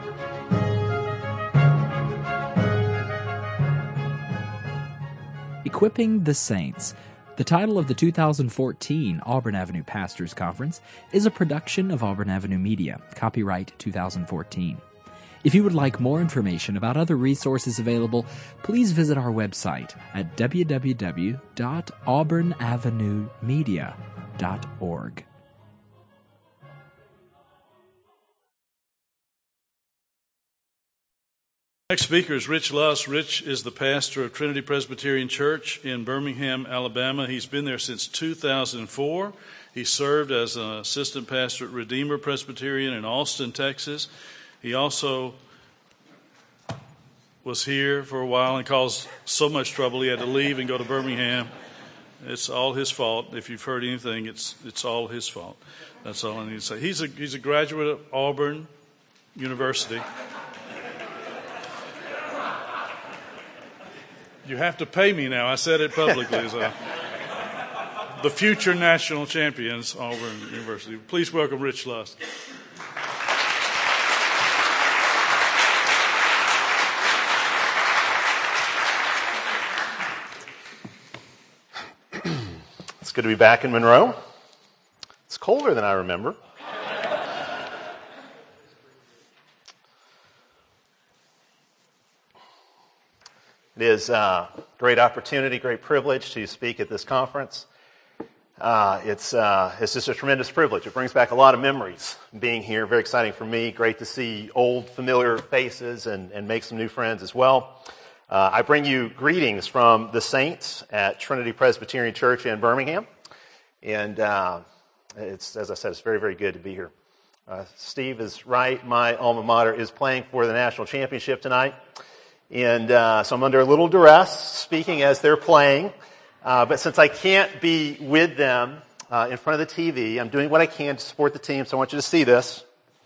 Equipping the Saints. The title of the 2014 Auburn Avenue Pastors Conference is a production of Auburn Avenue Media, copyright 2014. If you would like more information about other resources available, please visit our website at www.auburnavenuemedia.org. Next speaker is Rich Lusk. Rich is the pastor of Trinity Presbyterian Church in Birmingham, Alabama. He's been there since 2004. He served as an assistant pastor at Redeemer Presbyterian in Austin, Texas. He also was here for a while and caused so much trouble he had to leave and go to Birmingham. It's all his fault. If you've heard anything, it's all his fault. That's all I need to say. He's a graduate of Auburn University. You have to pay me now. I said it publicly. The future national champions, Auburn University. Please welcome Rich Lusk. It's good to be back in Monroe. It's colder than I remember. It is a great opportunity, great privilege to speak at this conference. It's just a tremendous privilege. It brings back a lot of memories being here. Very exciting for me. Great to see old, familiar faces and make some new friends as well. I bring you greetings from the saints at Trinity Presbyterian Church in Birmingham. And it's, as I said, it's very, very good to be here. Steve is right. My alma mater is playing for the national championship tonight. And so I'm under a little duress speaking as they're playing. But since I can't be with them in front of the TV, I'm doing what I can to support the team. So I want you to see this.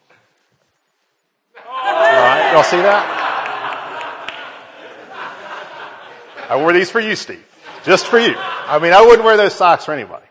All right, y'all see that? I wore these for you, Steve. Just for you. I mean, I wouldn't wear those socks for anybody.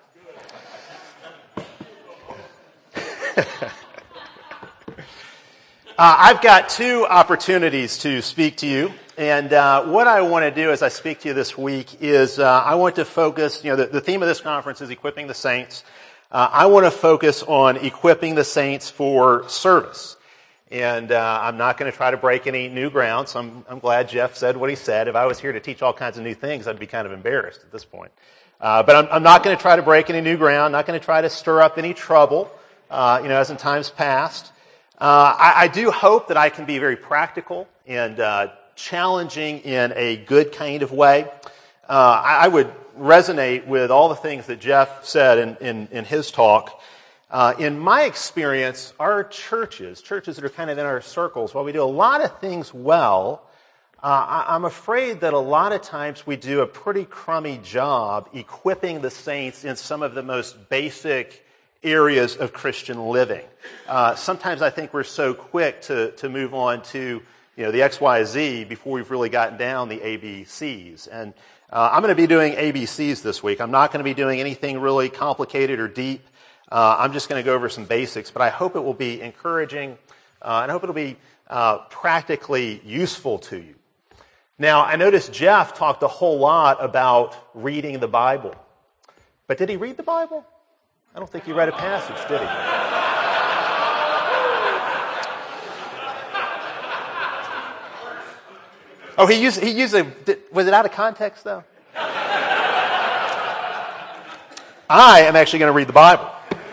I've got two opportunities to speak to you. And what I want to do as I speak to you this week is I want to focus, the theme of this conference is equipping the saints. I want to focus on equipping the saints for service. And I'm not going to try to break any new ground, so I'm glad Jeff said what he said. If I was here to teach all kinds of new things, I'd be kind of embarrassed at this point. But I'm not going to try to break any new ground, not going to try to stir up any trouble, as in times past. I do hope that I can be very practical and challenging in a good kind of way. I would resonate with all the things that Jeff said in his talk. In my experience, our churches that are kind of in our circles, while we do a lot of things well, I'm afraid that a lot of times we do a pretty crummy job equipping the saints in some of the most basic areas of Christian living. Sometimes I think we're so quick to move on to the XYZ before we've really gotten down the ABCs. And I'm going to be doing ABCs this week. I'm not going to be doing anything really complicated or deep. I'm just going to go over some basics, but I hope it will be encouraging, and I hope it'll be practically useful to you. Now, I noticed Jeff talked a whole lot about reading the Bible. But did he read the Bible? I don't think he read a passage, did he? Oh, he used was it out of context, though? I am actually going to read the Bible.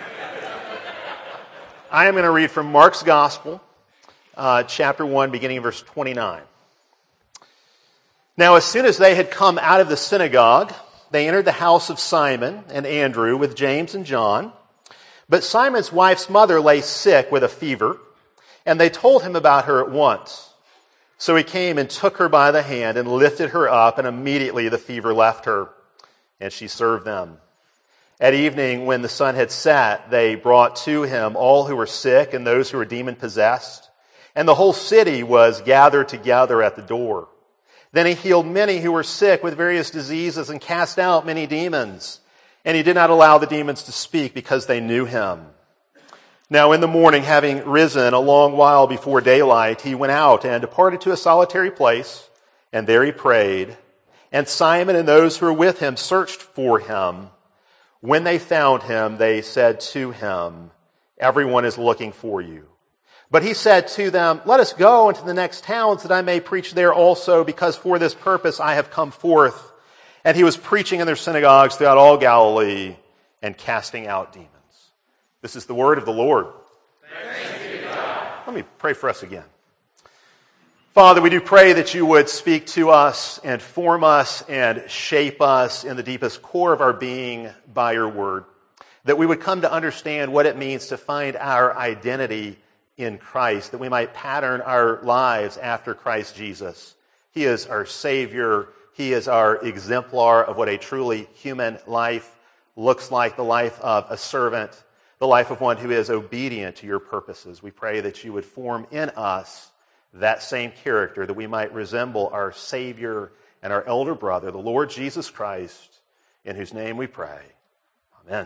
I am going to read from Mark's Gospel, chapter 1, beginning in verse 29. Now, as soon as they had come out of the synagogue, they entered the house of Simon and Andrew with James and John. But Simon's wife's mother lay sick with a fever, and they told him about her at once. So he came and took her by the hand and lifted her up, and immediately the fever left her, and she served them. At evening, when the sun had set, they brought to him all who were sick and those who were demon-possessed, and the whole city was gathered together at the door. Then he healed many who were sick with various diseases and cast out many demons. And he did not allow the demons to speak because they knew him. Now in the morning, having risen a long while before daylight, he went out and departed to a solitary place, and there he prayed. And Simon and those who were with him searched for him. When they found him, they said to him, "Everyone is looking for you." But he said to them, "Let us go into the next towns that I may preach there also, because for this purpose I have come forth." And he was preaching in their synagogues throughout all Galilee and casting out demons. This is the word of the Lord. Thanks be to God. Let me pray for us again. Father, we do pray that you would speak to us and form us and shape us in the deepest core of our being by your word. That we would come to understand what it means to find our identity in Christ, that we might pattern our lives after Christ Jesus. He is our Savior. He is our exemplar of what a truly human life looks like, the life of a servant, the life of one who is obedient to your purposes. We pray that you would form in us that same character, that we might resemble our Savior and our elder brother, the Lord Jesus Christ, in whose name we pray. Amen.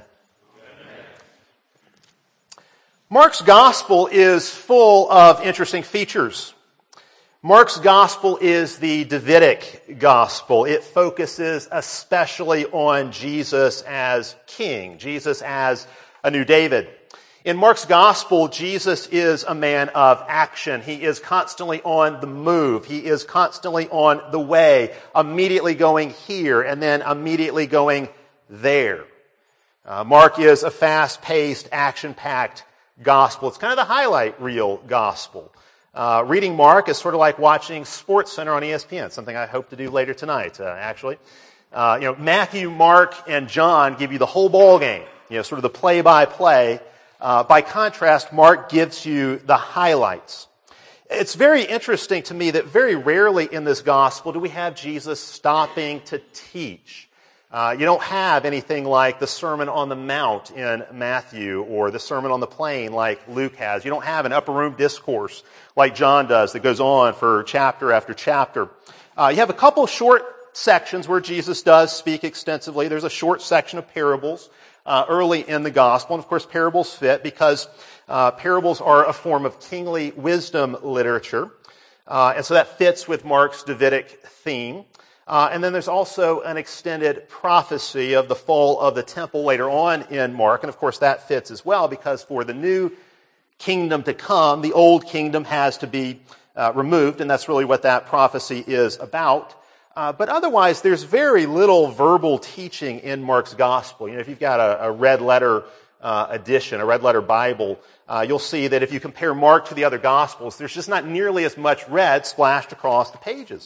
Mark's gospel is full of interesting features. Mark's gospel is the Davidic gospel. It focuses especially on Jesus as king, Jesus as a new David. In Mark's gospel, Jesus is a man of action. He is constantly on the move. He is constantly on the way, immediately going here and then immediately going there. Mark is a fast-paced, action-packed gospel. It's kind of the highlight reel gospel. Reading Mark is sort of like watching SportsCenter on ESPN, something I hope to do later tonight, actually. Matthew, Mark, and John give you the whole ball game, sort of the play-by-play. By contrast, Mark gives you the highlights. It's very interesting to me that very rarely in this gospel do we have Jesus stopping to teach. You don't have anything like the Sermon on the Mount in Matthew or the Sermon on the Plain like Luke has. You don't have an upper room discourse like John does that goes on for chapter after chapter. You have a couple short sections where Jesus does speak extensively. There's a short section of parables early in the gospel. And of course, parables fit because parables are a form of kingly wisdom literature. And so that fits with Mark's Davidic theme. And then there's also an extended prophecy of the fall of the temple later on in Mark. And of course that fits as well because for the new kingdom to come, the old kingdom has to be removed. And that's really what that prophecy is about. But otherwise, there's very little verbal teaching in Mark's gospel. If you've got a red letter edition, a red letter Bible, you'll see that if you compare Mark to the other gospels, there's just not nearly as much red splashed across the pages.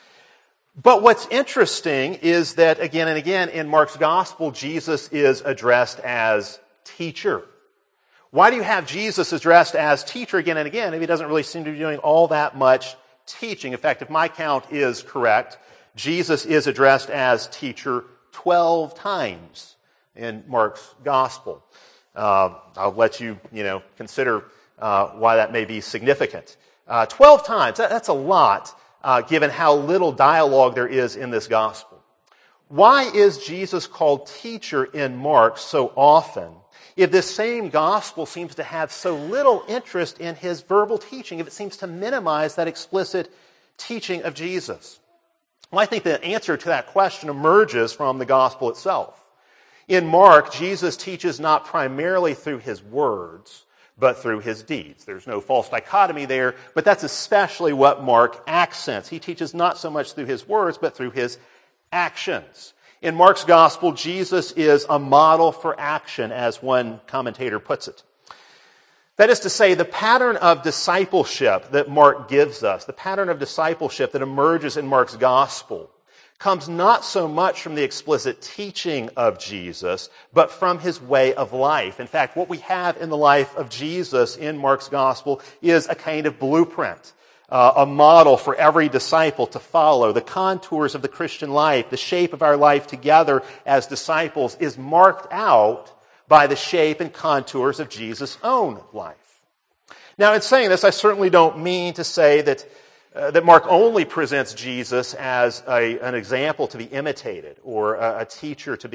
But what's interesting is that again and again in Mark's gospel, Jesus is addressed as teacher. Why do you have Jesus addressed as teacher again and again if he doesn't really seem to be doing all that much teaching? In fact, if my count is correct, Jesus is addressed as teacher 12 times in Mark's gospel. I'll let you, consider why that may be significant. 12 times, that's a lot. Given how little dialogue there is in this gospel. Why is Jesus called teacher in Mark so often if this same gospel seems to have so little interest in his verbal teaching, if it seems to minimize that explicit teaching of Jesus? Well, I think the answer to that question emerges from the gospel itself. In Mark, Jesus teaches not primarily through his words, but through his deeds. There's no false dichotomy there, but that's especially what Mark accents. He teaches not so much through his words, but through his actions. In Mark's gospel, Jesus is a model for action, as one commentator puts it. That is to say, the pattern of discipleship that Mark gives us, the pattern of discipleship that emerges in Mark's gospel, comes not so much from the explicit teaching of Jesus, but from his way of life. In fact, what we have in the life of Jesus in Mark's gospel is a kind of blueprint, a model for every disciple to follow. The contours of the Christian life, the shape of our life together as disciples is marked out by the shape and contours of Jesus' own life. Now, in saying this, I certainly don't mean to say that Mark only presents Jesus as an example to be imitated or a teacher to be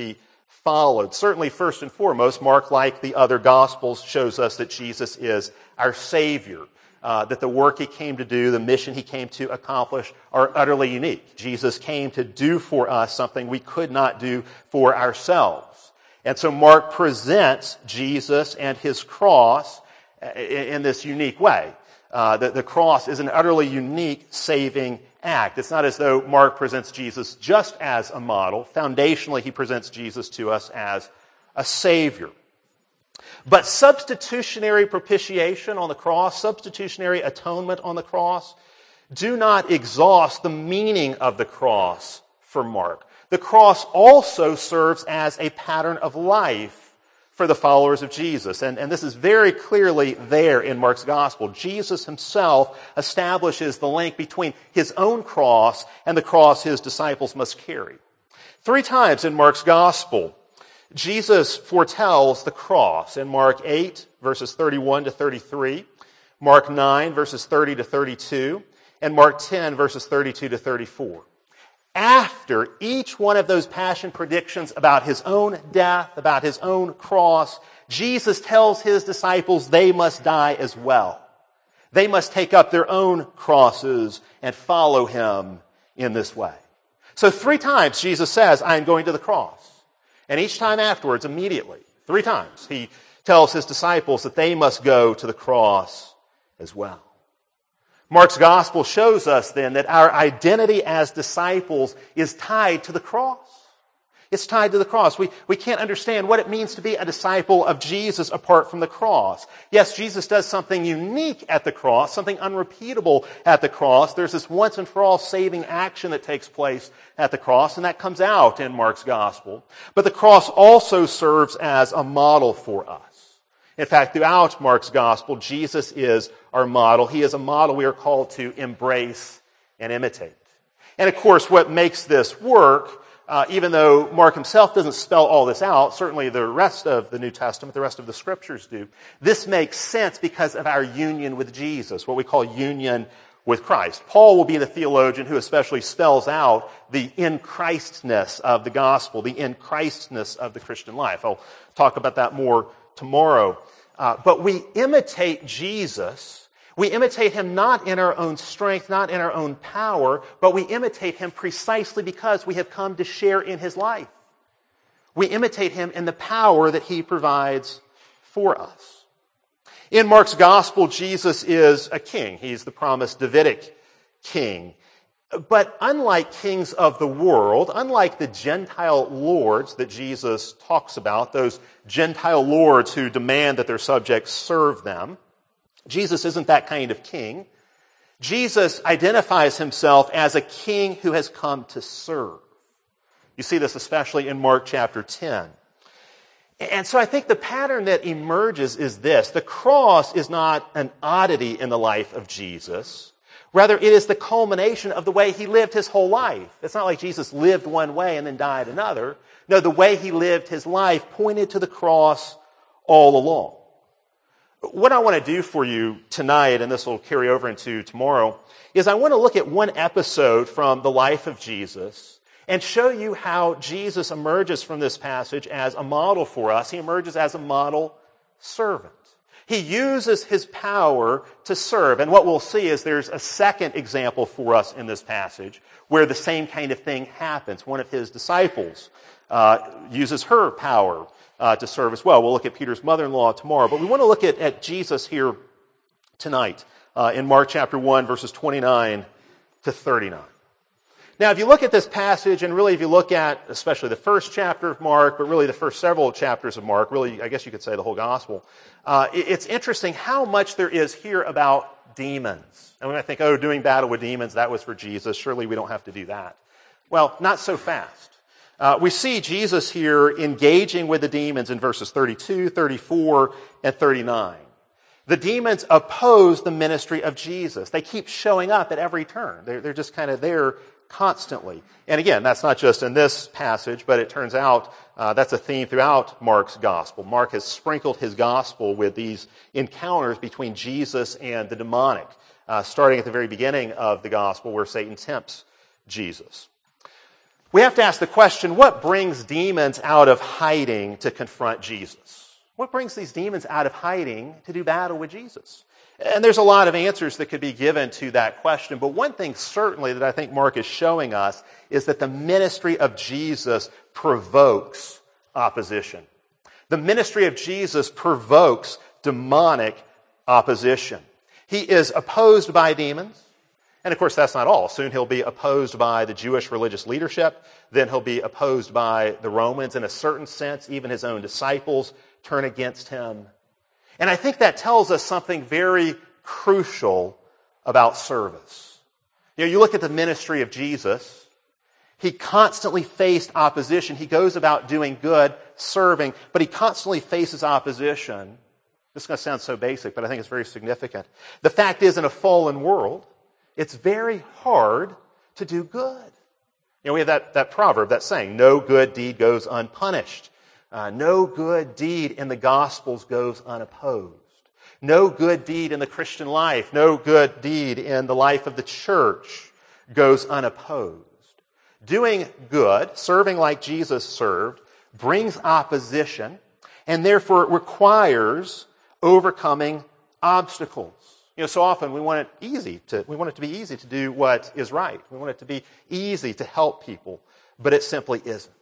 followed. Certainly, first and foremost, Mark, like the other Gospels, shows us that Jesus is our Savior, that the work he came to do, the mission he came to accomplish are utterly unique. Jesus came to do for us something we could not do for ourselves. And so Mark presents Jesus and his cross in this unique way. The cross is an utterly unique saving act. It's not as though Mark presents Jesus just as a model. Foundationally, he presents Jesus to us as a Savior. But substitutionary propitiation on the cross, substitutionary atonement on the cross, do not exhaust the meaning of the cross for Mark. The cross also serves as a pattern of life for the followers of Jesus. And this is very clearly there in Mark's gospel. Jesus himself establishes the link between his own cross and the cross his disciples must carry. 3 times in Mark's gospel, Jesus foretells the cross in Mark 8, verses 31 to 33, Mark 9, verses 30 to 32, and Mark 10, verses 32 to 34. After each one of those passion predictions about his own death, about his own cross, Jesus tells his disciples they must die as well. They must take up their own crosses and follow him in this way. So 3 times Jesus says, I am going to the cross. And each time afterwards, immediately, 3 times, he tells his disciples that they must go to the cross as well. Mark's gospel shows us then that our identity as disciples is tied to the cross. It's tied to the cross. We can't understand what it means to be a disciple of Jesus apart from the cross. Yes, Jesus does something unique at the cross, something unrepeatable at the cross. There's this once and for all saving action that takes place at the cross, and that comes out in Mark's gospel. But the cross also serves as a model for us. In fact, throughout Mark's gospel, Jesus is our model. He is a model we are called to embrace and imitate. And of course, what makes this work, even though Mark himself doesn't spell all this out, certainly the rest of the New Testament, the rest of the Scriptures do, this makes sense because of our union with Jesus, what we call union with Christ. Paul will be the theologian who especially spells out the in-Christness of the gospel, the in-Christness of the Christian life. I'll talk about that more tomorrow. But we imitate Jesus. We imitate him not in our own strength, not in our own power, but we imitate him precisely because we have come to share in his life. We imitate him in the power that he provides for us. In Mark's gospel, Jesus is a king. He's the promised Davidic king. But unlike kings of the world, unlike the Gentile lords that Jesus talks about, those Gentile lords who demand that their subjects serve them, Jesus isn't that kind of king. Jesus identifies himself as a king who has come to serve. You see this especially in Mark chapter 10. And so I think the pattern that emerges is this. The cross is not an oddity in the life of Jesus. Rather, it is the culmination of the way he lived his whole life. It's not like Jesus lived one way and then died another. No, the way he lived his life pointed to the cross all along. What I want to do for you tonight, and this will carry over into tomorrow, is I want to look at one episode from the life of Jesus and show you how Jesus emerges from this passage as a model for us. He emerges as a model servant. He uses his power to serve. And what we'll see is there's a second example for us in this passage where the same kind of thing happens. One of his disciples uses her power to serve as well. We'll look at Peter's mother-in-law tomorrow. But we want to look at Jesus here tonight in Mark chapter 1, verses 29 to 39. Now, if you look at this passage, and really if you look at especially the first chapter of Mark, but really the first several chapters of Mark, really, I guess you could say the whole gospel, it's interesting how much there is here about demons. And we might think, doing battle with demons, that was for Jesus. Surely we don't have to do that. Well, not so fast. We see Jesus here engaging with the demons in verses 32, 34, and 39. The demons oppose the ministry of Jesus. They keep showing up at every turn. They're just kind of there constantly. And again, that's not just in this passage, but it turns out that's a theme throughout Mark's gospel. Mark has sprinkled his gospel with these encounters between Jesus and the demonic, starting at the very beginning of the gospel where Satan tempts Jesus. we have to ask the question, what brings demons out of hiding to confront Jesus? What brings these demons out of hiding to do battle with Jesus? And there's a lot of answers that could be given to that question, but one thing certainly that I think Mark is showing us is that the ministry of Jesus provokes opposition. The ministry of Jesus provokes demonic opposition. He is opposed by demons. And of course, that's not all. Soon he'll be opposed by the Jewish religious leadership. Then he'll be opposed by the Romans. In a certain sense, even his own disciples turn against him. And I think that tells us something very crucial about service. You look at the ministry of Jesus. He constantly faced opposition. He goes about doing good, serving, but he constantly faces opposition. This is going to sound so basic, but I think it's very significant. The fact is, in a fallen world, it's very hard to do good. We have that proverb, that saying, no good deed goes unpunished. No good deed in the Gospels goes unopposed. No good deed in the Christian life, no good deed in the life of the church goes unopposed. Doing good, serving like Jesus served, brings opposition and therefore it requires overcoming obstacles. So often we want it to be easy to do what is right. We want it to be easy to help people, but it simply isn't.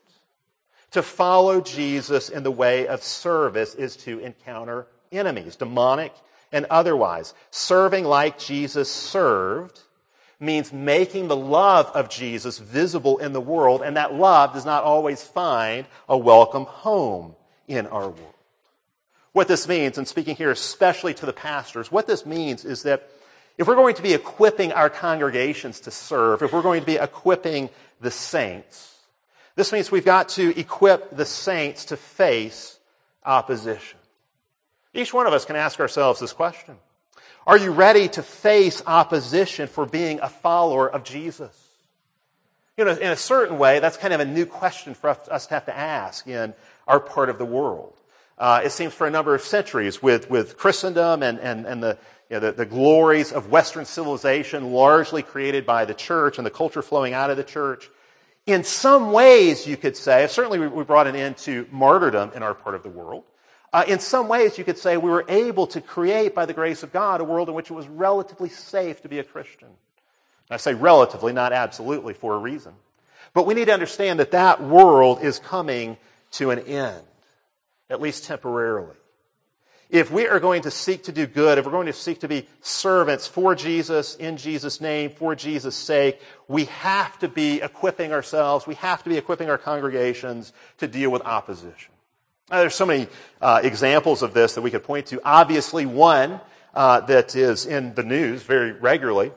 To follow Jesus in the way of service is to encounter enemies, demonic and otherwise. Serving like Jesus served means making the love of Jesus visible in the world, and that love does not always find a welcome home in our world. What this means, and speaking here especially to the pastors, what this means is that if we're going to be equipping our congregations to serve, if we're going to be equipping the saints, this means we've got to equip the saints to face opposition. Each one of us can ask ourselves this question. Are you ready to face opposition for being a follower of Jesus? In a certain way, that's kind of a new question for us to have to ask in our part of the world. It seems for a number of centuries with Christendom and the glories of Western civilization largely created by the church and the culture flowing out of the church. In some ways, you could say, certainly we brought an end to martyrdom in our part of the world. In some ways, you could say we were able to create, by the grace of God, a world in which it was relatively safe to be a Christian. I say relatively, not absolutely, for a reason. But we need to understand that that world is coming to an end, at least temporarily. If we are going to seek to do good, if we're going to seek to be servants for Jesus, in Jesus' name, for Jesus' sake, we have to be equipping ourselves, we have to be equipping our congregations to deal with opposition. There's so many examples of this that we could point to. Obviously, one that is in the news very regularly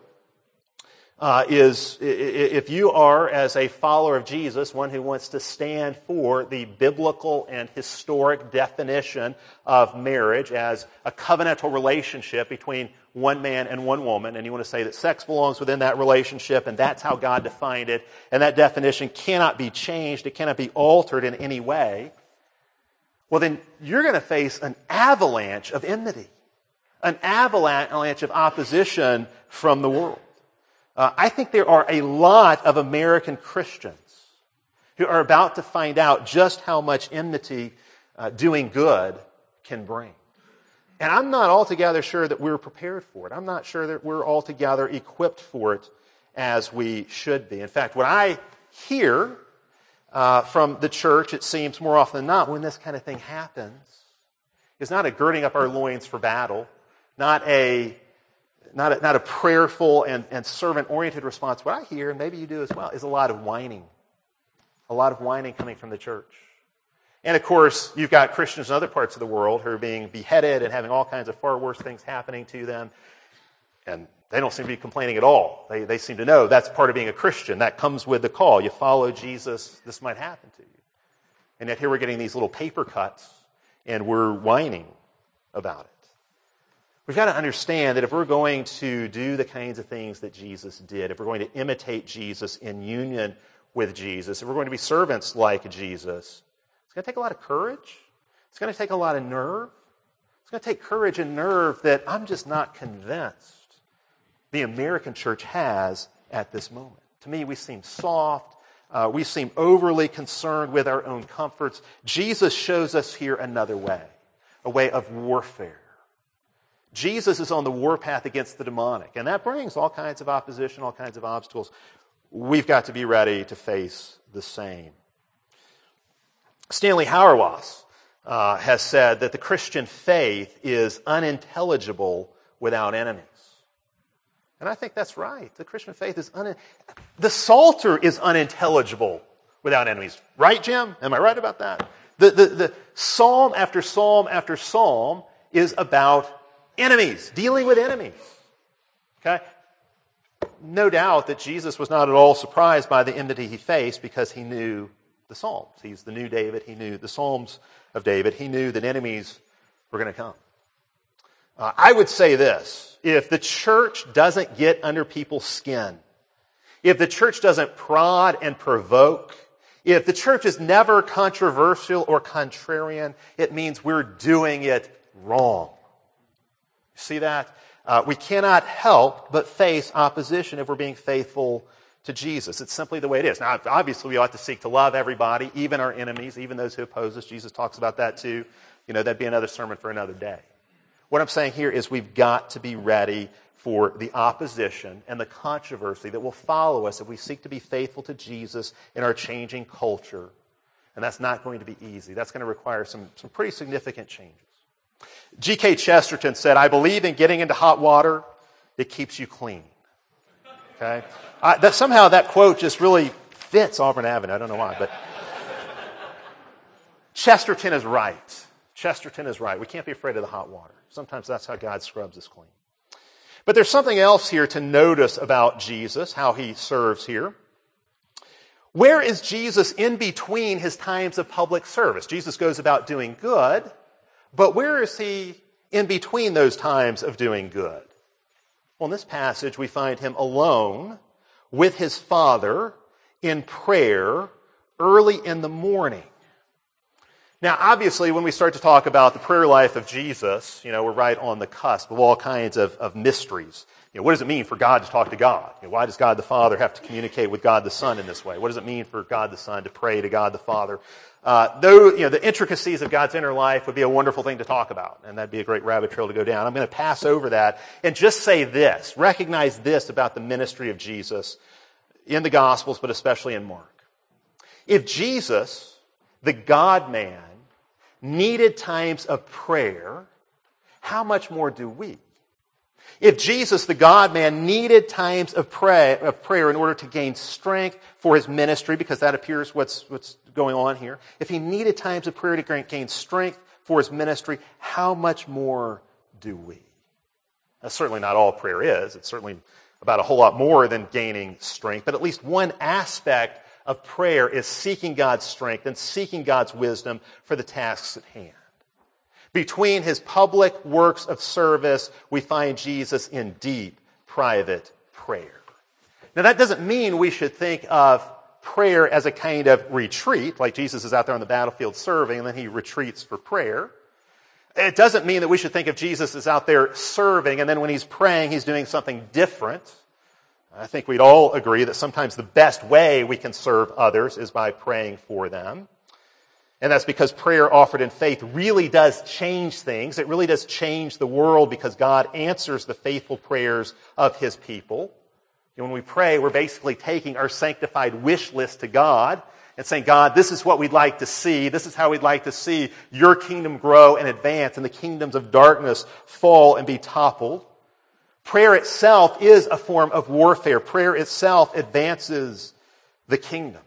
is if you are, as a follower of Jesus, one who wants to stand for the biblical and historic definition of marriage as a covenantal relationship between one man and one woman, and you want to say that sex belongs within that relationship, and that's how God defined it, and that definition cannot be changed, it cannot be altered in any way, well then you're going to face an avalanche of enmity, an avalanche of opposition from the world. I think there are a lot of American Christians who are about to find out just how much enmity doing good can bring. And I'm not altogether sure that we're prepared for it. I'm not sure that we're altogether equipped for it as we should be. In fact, what I hear from the church, it seems more often than not, when this kind of thing happens, is not a girding up our loins for battle, not a prayerful and servant-oriented response. What I hear, and maybe you do as well, is a lot of whining. A lot of whining coming from the church. And of course, you've got Christians in other parts of the world who are being beheaded and having all kinds of far worse things happening to them. And they don't seem to be complaining at all. They seem to know that's part of being a Christian. That comes with the call. You follow Jesus, this might happen to you. And yet here we're getting these little paper cuts, and we're whining about it. We've got to understand that if we're going to do the kinds of things that Jesus did, if we're going to imitate Jesus in union with Jesus, if we're going to be servants like Jesus, it's going to take a lot of courage. It's going to take a lot of nerve. It's going to take courage and nerve that I'm just not convinced the American church has at this moment. To me, we seem soft. We seem overly concerned with our own comforts. Jesus shows us here another way, a way of warfare. Jesus is on the warpath against the demonic, and that brings all kinds of opposition, all kinds of obstacles. We've got to be ready to face the same. Stanley Hauerwas has said that the Christian faith is unintelligible without enemies. And I think that's right. The Christian faith is the Psalter is unintelligible without enemies. Right, Jim? Am I right about that? The psalm after psalm after psalm is about enemies, dealing with enemies. Okay? No doubt that Jesus was not at all surprised by the enmity he faced because he knew the Psalms. He's the new David. He knew the Psalms of David. He knew that enemies were going to come. I would say this: if the church doesn't get under people's skin, if the church doesn't prod and provoke, if the church is never controversial or contrarian, it means we're doing it wrong. See that? We cannot help but face opposition if we're being faithful to Jesus. It's simply the way it is. Now, obviously, we ought to seek to love everybody, even our enemies, even those who oppose us. Jesus talks about that too. That'd be another sermon for another day. What I'm saying here is we've got to be ready for the opposition and the controversy that will follow us if we seek to be faithful to Jesus in our changing culture. And that's not going to be easy. That's going to require some pretty significant changes. G.K. Chesterton said, "I believe in getting into hot water. It keeps you clean." Okay? Somehow that quote just really fits Auburn Avenue. I don't know why, but Chesterton is right. Chesterton is right. We can't be afraid of the hot water. Sometimes that's how God scrubs us clean. But there's something else here to notice about Jesus, how he serves here. Where is Jesus in between his times of public service? Jesus goes about doing good, but where is he in between those times of doing good? Well, in this passage, we find him alone with his Father in prayer early in the morning. Now, obviously, when we start to talk about the prayer life of Jesus, we're right on the cusp of all kinds of mysteries. What does it mean for God to talk to God? Why does God the Father have to communicate with God the Son in this way? What does it mean for God the Son to pray to God the Father? The intricacies of God's inner life would be a wonderful thing to talk about, and that'd be a great rabbit trail to go down. I'm going to pass over that and just say this, recognize this about the ministry of Jesus in the Gospels, but especially in Mark. If Jesus, the God-man, needed times of prayer, how much more do we? If Jesus, the God-man, needed times of prayer in order to gain strength for his ministry, because that appears what's going on here, if he needed times of prayer to gain strength for his ministry, how much more do we? That's certainly not all prayer is. It's certainly about a whole lot more than gaining strength, but at least one aspect of prayer is seeking God's strength and seeking God's wisdom for the tasks at hand. Between his public works of service, we find Jesus in deep, private prayer. Now, that doesn't mean we should think of prayer as a kind of retreat, like Jesus is out there on the battlefield serving and then he retreats for prayer. It doesn't mean that we should think of Jesus as out there serving and then when he's praying, he's doing something different. I think we'd all agree that sometimes the best way we can serve others is by praying for them. And that's because prayer offered in faith really does change things. It really does change the world because God answers the faithful prayers of his people. And when we pray, we're basically taking our sanctified wish list to God and saying, God, this is what we'd like to see. This is how we'd like to see your kingdom grow and advance and the kingdoms of darkness fall and be toppled. Prayer itself is a form of warfare. Prayer itself advances the kingdom.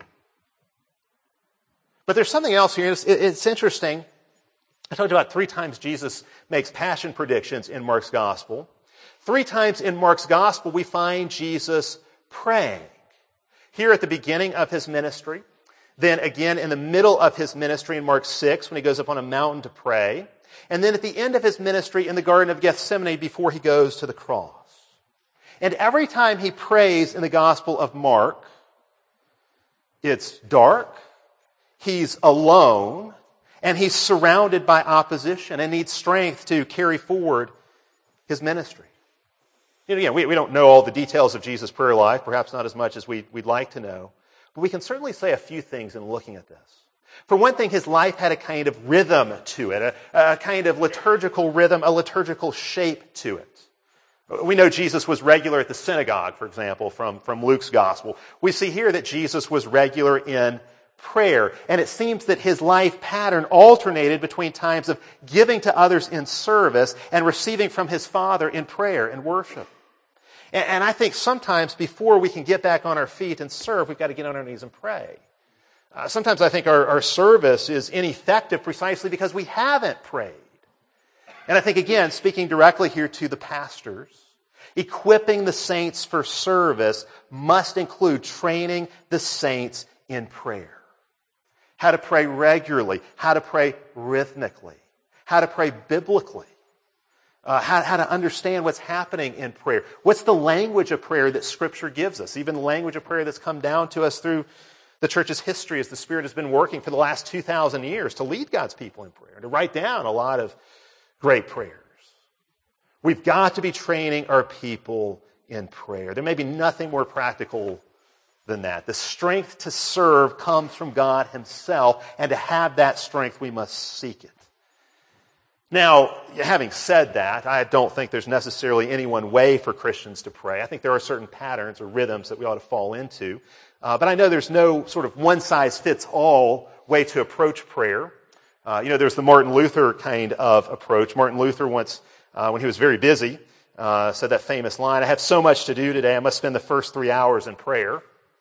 But there's something else here. It's interesting. I talked about 3 times Jesus makes passion predictions in Mark's gospel. 3 times in Mark's gospel we find Jesus praying. Here at the beginning of his ministry. Then again in the middle of his ministry in Mark 6 when he goes up on a mountain to pray. And then at the end of his ministry in the Garden of Gethsemane before he goes to the cross. And every time he prays in the Gospel of Mark, it's dark, he's alone, and he's surrounded by opposition and needs strength to carry forward his ministry. Again, we don't know all the details of Jesus' prayer life, perhaps not as much as we'd like to know. But we can certainly say a few things in looking at this. For one thing, his life had a kind of rhythm to it, a kind of liturgical rhythm, a liturgical shape to it. We know Jesus was regular at the synagogue, for example, from Luke's gospel. We see here that Jesus was regular in prayer. And it seems that his life pattern alternated between times of giving to others in service and receiving from his Father in prayer and worship. And I think sometimes before we can get back on our feet and serve, we've got to get on our knees and pray. Sometimes I think our service is ineffective precisely because we haven't prayed. And I think, again, speaking directly here to the pastors, equipping the saints for service must include training the saints in prayer. How to pray regularly, how to pray rhythmically, how to pray biblically, how to understand what's happening in prayer. What's the language of prayer that Scripture gives us? Even the language of prayer that's come down to us through the church's history as the Spirit has been working for the last 2,000 years to lead God's people in prayer, to write down a lot of great prayers. We've got to be training our people in prayer. There may be nothing more practical than that. The strength to serve comes from God himself, and to have that strength, we must seek it. Now, having said that, I don't think there's necessarily any one way for Christians to pray. I think there are certain patterns or rhythms that we ought to fall into. But I know there's no sort of one-size-fits-all way to approach prayer. There's the Martin Luther kind of approach. Martin Luther once, when he was very busy, said that famous line, "I have so much to do today, I must spend the first 3 hours in prayer."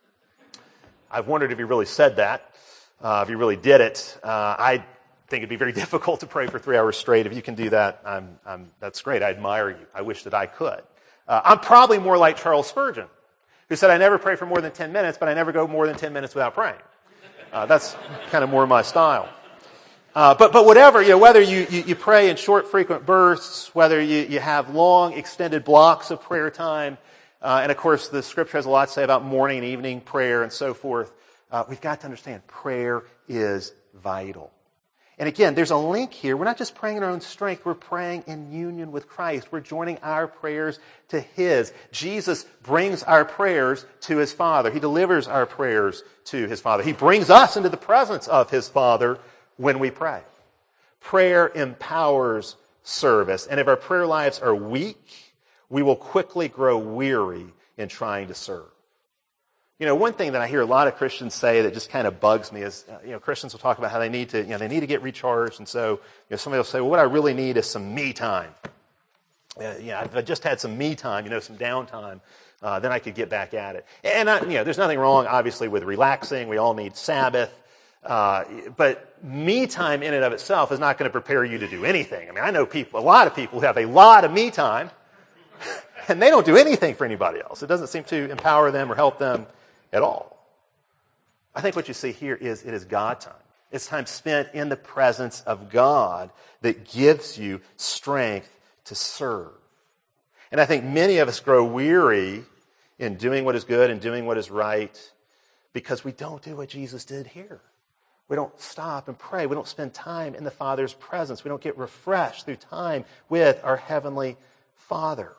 I've wondered if he really said that, if he really did it. I think it'd be very difficult to pray for 3 hours straight. If you can do that, that's great. I admire you. I wish that I could. I'm probably more like Charles Spurgeon, who said, "I never pray for more than 10 minutes, but I never go more than 10 minutes without praying." That's kind of more my style. But whatever, whether you pray in short, frequent bursts, whether you have long, extended blocks of prayer time, and of course the Scripture has a lot to say about morning and evening prayer and so forth, we've got to understand prayer is vital. And again, there's a link here. We're not just praying in our own strength. We're praying in union with Christ. We're joining our prayers to his. Jesus brings our prayers to his Father. He delivers our prayers to his Father. He brings us into the presence of his Father when we pray. Prayer empowers service. And if our prayer lives are weak, we will quickly grow weary in trying to serve. One thing that I hear a lot of Christians say that just kind of bugs me is, Christians will talk about how they need to get recharged. And so, somebody will say, well, what I really need is some me time. If I just had some me time, some downtime, then I could get back at it. And, there's nothing wrong, obviously, with relaxing. We all need Sabbath. But me time in and of itself is not going to prepare you to do anything. I know a lot of people who have a lot of me time, and they don't do anything for anybody else. It doesn't seem to empower them or help them at all. I think what you see here is it is God time. It's time spent in the presence of God that gives you strength to serve. And I think many of us grow weary in doing what is good and doing what is right because we don't do what Jesus did here. We don't stop and pray. We don't spend time in the Father's presence. We don't get refreshed through time with our Heavenly Father.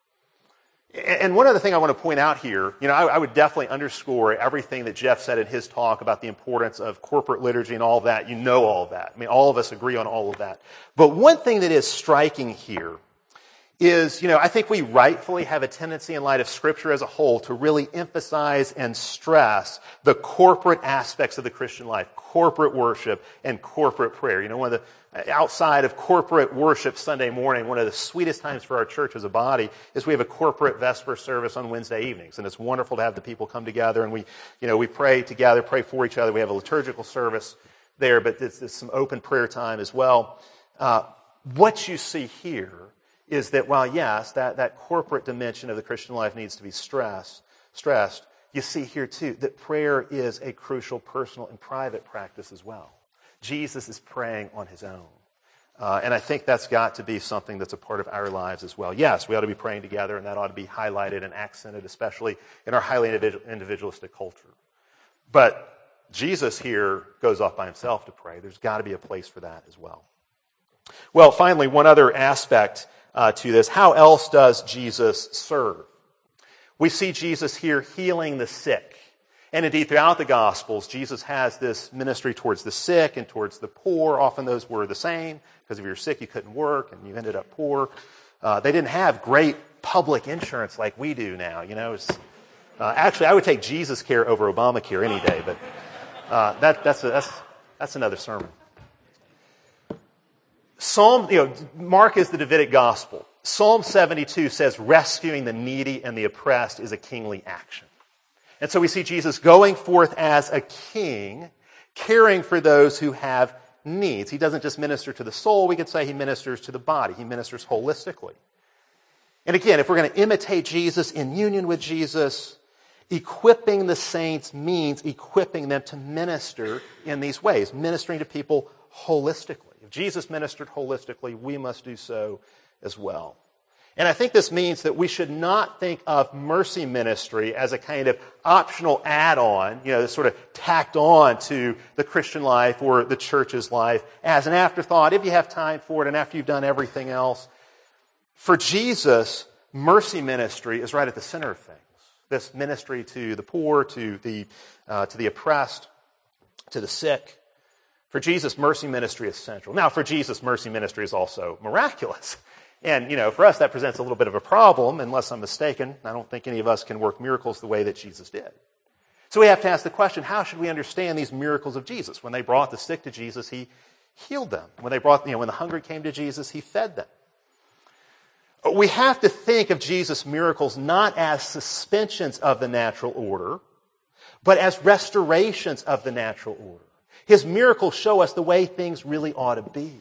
And one other thing I want to point out here, I would definitely underscore everything that Jeff said in his talk about the importance of corporate liturgy and all of that. All of that. All of us agree on all of that. But one thing that is striking here is, I think we rightfully have a tendency in light of Scripture as a whole to really emphasize and stress the corporate aspects of the Christian life, corporate worship and corporate prayer. Outside of corporate worship Sunday morning, one of the sweetest times for our church as a body is we have a corporate Vesper service on Wednesday evenings. And it's wonderful to have the people come together and we pray together, pray for each other. We have a liturgical service there, but it's some open prayer time as well. What you see here is that while, yes, that corporate dimension of the Christian life needs to be stressed, you see here too that prayer is a crucial personal and private practice as well. Jesus is praying on his own. And I think that's got to be something that's a part of our lives as well. Yes, we ought to be praying together, and that ought to be highlighted and accented, especially in our highly individualistic culture. But Jesus here goes off by himself to pray. There's got to be a place for that as well. Well, finally, one other aspect to this. How else does Jesus serve? We see Jesus here healing the sick And indeed, throughout the Gospels, Jesus has this ministry towards the sick and towards the poor. Often those were the same, because if you were sick, you couldn't work, and you ended up poor. They didn't have great public insurance like we do now. Actually, I would take Jesus Care over Obamacare any day, but that's another sermon. Mark is the Davidic Gospel. Psalm 72 says rescuing the needy and the oppressed is a kingly action. And so we see Jesus going forth as a king, caring for those who have needs. He doesn't just minister to the soul. We could say he ministers to the body. He ministers holistically. And again, if we're going to imitate Jesus, in union with Jesus, equipping the saints means equipping them to minister in these ways, ministering to people holistically. If Jesus ministered holistically, we must do so as well. And I think this means that we should not think of mercy ministry as a kind of optional add-on, sort of tacked on to the Christian life or the church's life as an afterthought if you have time for it and after you've done everything else. For Jesus, mercy ministry is right at the center of things. This ministry to the poor, to the oppressed, to the sick. For Jesus, mercy ministry is central. Now, for Jesus, mercy ministry is also miraculous. And, for us, that presents a little bit of a problem, unless I'm mistaken. I don't think any of us can work miracles the way that Jesus did. So we have to ask the question, how should we understand these miracles of Jesus? When they brought the sick to Jesus, he healed them. When they brought, when the hungry came to Jesus, he fed them. We have to think of Jesus' miracles not as suspensions of the natural order, but as restorations of the natural order. His miracles show us the way things really ought to be.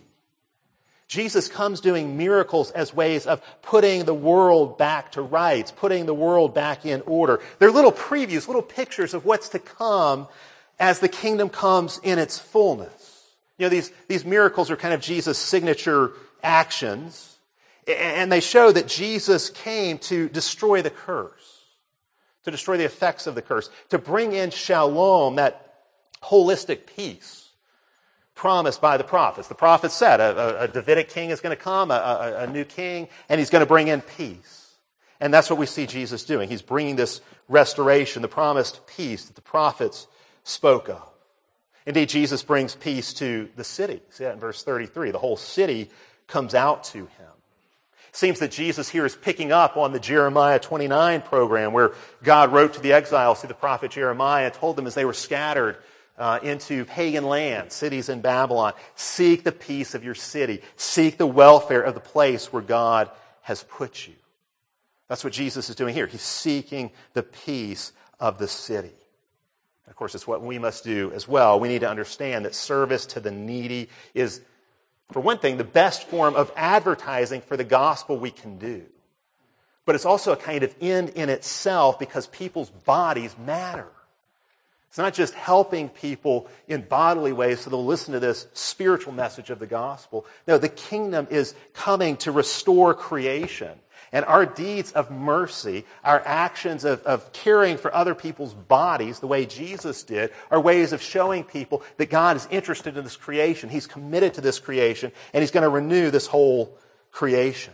Jesus comes doing miracles as ways of putting the world back to rights, putting the world back in order. They're little previews, little pictures of what's to come as the kingdom comes in its fullness. These miracles are kind of Jesus' signature actions, and they show that Jesus came to destroy the curse, to destroy the effects of the curse, to bring in shalom, that holistic peace promised by the prophets. The prophets said a Davidic king is going to come, a new king, and he's going to bring in peace. And that's what we see Jesus doing. He's bringing this restoration, the promised peace that the prophets spoke of. Indeed, Jesus brings peace to the city. See that in verse 33. The whole city comes out to him. It seems that Jesus here is picking up on the Jeremiah 29 program where God wrote to the exiles through the prophet Jeremiah and told them as they were scattered into pagan lands, cities in Babylon, seek the peace of your city. Seek the welfare of the place where God has put you. That's what Jesus is doing here. He's seeking the peace of the city. Of course, it's what we must do as well. We need to understand that service to the needy is, for one thing, the best form of advertising for the gospel we can do. But it's also a kind of end in itself because people's bodies matter. It's not just helping people in bodily ways so they'll listen to this spiritual message of the gospel. No, the kingdom is coming to restore creation. And our deeds of mercy, our actions of caring for other people's bodies the way Jesus did, are ways of showing people that God is interested in this creation. He's committed to this creation, and He's going to renew this whole creation.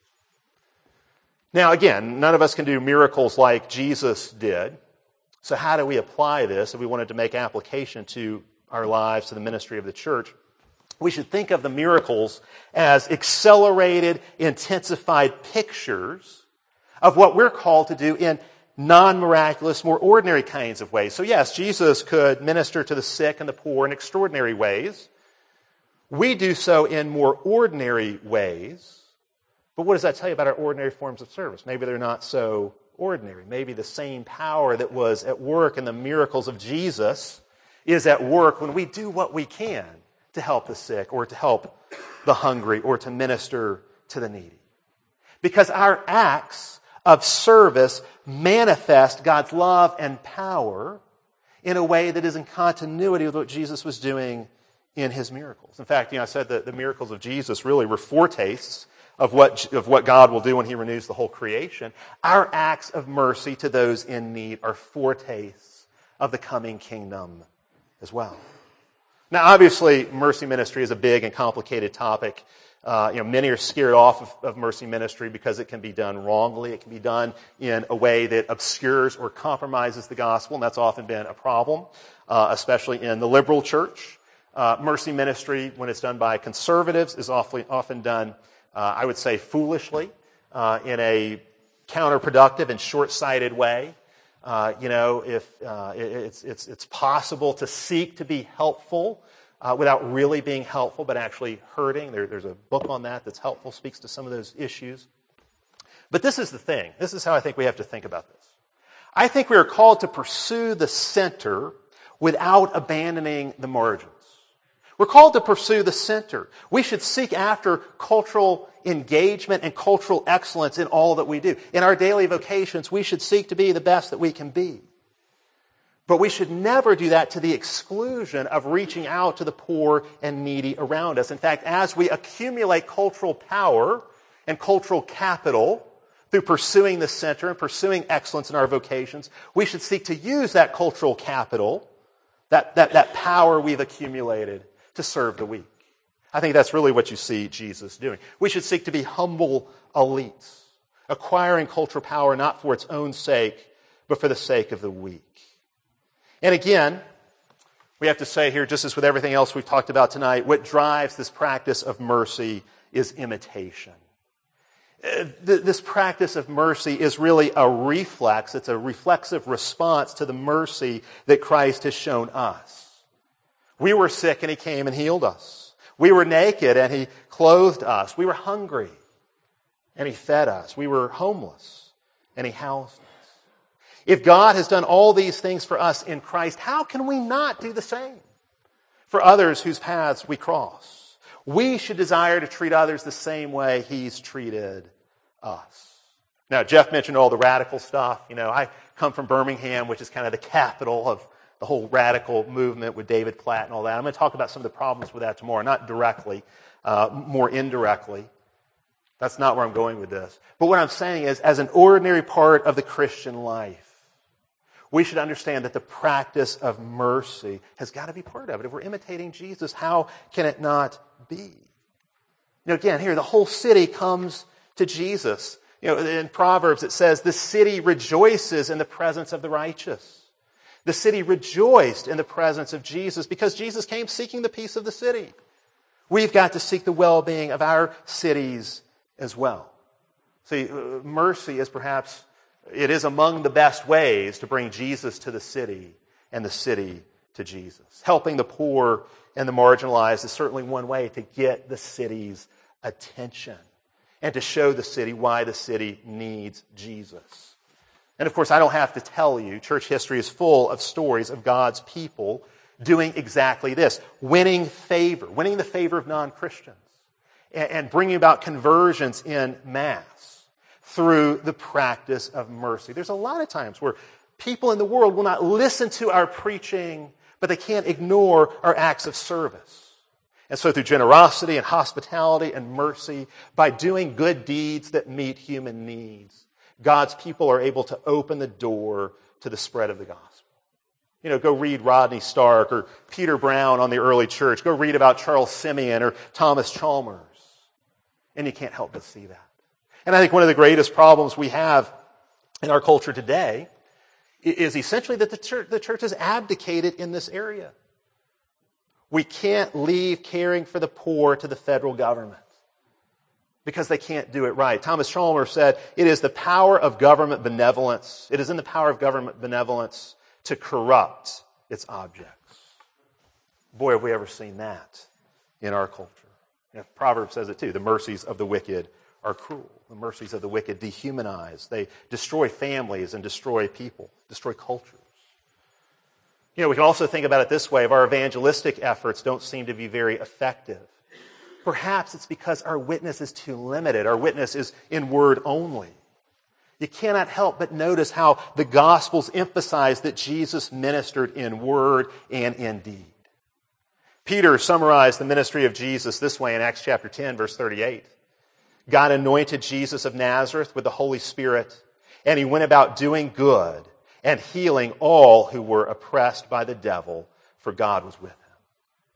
Now again, none of us can do miracles like Jesus did. So how do we apply this if we wanted to make application to our lives, to the ministry of the church? We should think of the miracles as accelerated, intensified pictures of what we're called to do in non-miraculous, more ordinary kinds of ways. So yes, Jesus could minister to the sick and the poor in extraordinary ways. We do so in more ordinary ways. But what does that tell you about our ordinary forms of service? Maybe they're not so ordinary. Maybe the same power that was at work in the miracles of Jesus is at work when we do what we can to help the sick or to help the hungry or to minister to the needy. Because our acts of service manifest God's love and power in a way that is in continuity with what Jesus was doing in His miracles. In fact, I said that the miracles of Jesus really were foretastes of what God will do when He renews the whole creation. Our acts of mercy to those in need are foretastes of the coming kingdom as well. Now, obviously, mercy ministry is a big and complicated topic. Many are scared off of mercy ministry because it can be done wrongly. It can be done in a way that obscures or compromises the gospel, and that's often been a problem, especially in the liberal church. Mercy ministry, when it's done by conservatives, is often done, I would say, foolishly, in a counterproductive and short-sighted way. If it's possible to seek to be helpful without really being helpful, but actually hurting. There's a book on that's helpful, speaks to some of those issues. But this is the thing. This is how I think we have to think about this. I think we are called to pursue the center without abandoning the margins. We're called to pursue the center. We should seek after cultural engagement and cultural excellence in all that we do. In our daily vocations, we should seek to be the best that we can be. But we should never do that to the exclusion of reaching out to the poor and needy around us. In fact, as we accumulate cultural power and cultural capital through pursuing the center and pursuing excellence in our vocations, we should seek to use that cultural capital, that power we've accumulated, to serve the weak. I think that's really what you see Jesus doing. We should seek to be humble elites, acquiring cultural power not for its own sake, but for the sake of the weak. And again, we have to say here, just as with everything else we've talked about tonight, what drives this practice of mercy is imitation. This practice of mercy is really a reflex. It's a reflexive response to the mercy that Christ has shown us. We were sick and He came and healed us. We were naked and He clothed us. We were hungry and He fed us. We were homeless and He housed us. If God has done all these things for us in Christ, how can we not do the same for others whose paths we cross? We should desire to treat others the same way He's treated us. Now, Jeff mentioned all the radical stuff. I come from Birmingham, which is kind of the capital of the whole radical movement with David Platt and all that. I'm going to talk about some of the problems with that tomorrow, not directly, more indirectly. That's not where I'm going with this. But what I'm saying is, as an ordinary part of the Christian life, we should understand that the practice of mercy has got to be part of it. If we're imitating Jesus, how can it not be? Again, here, the whole city comes to Jesus. In Proverbs it says, the city rejoices in the presence of the righteous. The city rejoiced in the presence of Jesus because Jesus came seeking the peace of the city. We've got to seek the well-being of our cities as well. See, mercy is perhaps, it is among the best ways to bring Jesus to the city and the city to Jesus. Helping the poor and the marginalized is certainly one way to get the city's attention and to show the city why the city needs Jesus. And of course, I don't have to tell you, church history is full of stories of God's people doing exactly this, winning the favor of non-Christians, and bringing about conversions in mass through the practice of mercy. There's a lot of times where people in the world will not listen to our preaching, but they can't ignore our acts of service. And so through generosity and hospitality and mercy, by doing good deeds that meet human needs, God's people are able to open the door to the spread of the gospel. Go read Rodney Stark or Peter Brown on the early church. Go read about Charles Simeon or Thomas Chalmers. And you can't help but see that. And I think one of the greatest problems we have in our culture today is essentially that the church has abdicated in this area. We can't leave caring for the poor to the federal government because they can't do it right. Thomas Chalmers said, it is in the power of government benevolence to corrupt its objects. Boy, have we ever seen that in our culture. Proverbs says it too. The mercies of the wicked are cruel. The mercies of the wicked dehumanize. They destroy families and destroy people, destroy cultures. We can also think about it this way. If our evangelistic efforts don't seem to be very effective, perhaps it's because our witness is too limited. Our witness is in word only. You cannot help but notice how the Gospels emphasize that Jesus ministered in word and in deed. Peter summarized the ministry of Jesus this way in Acts chapter 10, verse 38. God anointed Jesus of Nazareth with the Holy Spirit, and He went about doing good and healing all who were oppressed by the devil, for God was with Him.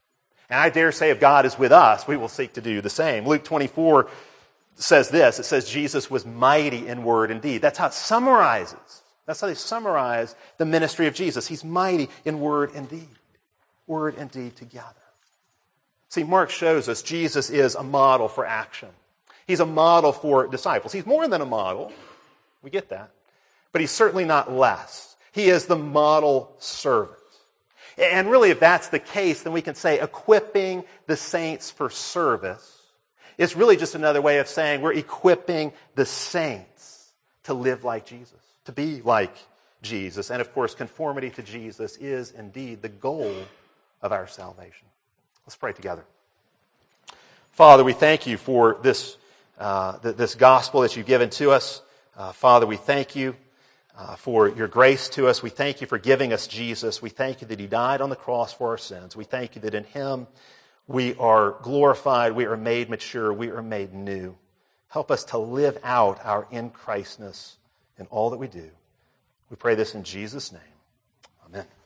And I dare say if God is with us, we will seek to do the same. Luke 24 says this. It says Jesus was mighty in word and deed. That's how it summarizes. That's how they summarize the ministry of Jesus. He's mighty in word and deed. Word and deed together. See, Mark shows us Jesus is a model for action. He's a model for disciples. He's more than a model. We get that. But he's certainly not less. He is the model servant. And really, if that's the case, then we can say equipping the saints for service is really just another way of saying we're equipping the saints to live like Jesus, to be like Jesus. And of course, conformity to Jesus is indeed the goal of our salvation. Let's pray together. Father, we thank you for this gospel that you've given to us. Father, we thank you for your grace to us. We thank you for giving us Jesus. We thank you that he died on the cross for our sins. We thank you that in him we are glorified, we are made mature, we are made new. Help us to live out our in Christness in all that we do. We pray this in Jesus' name. Amen.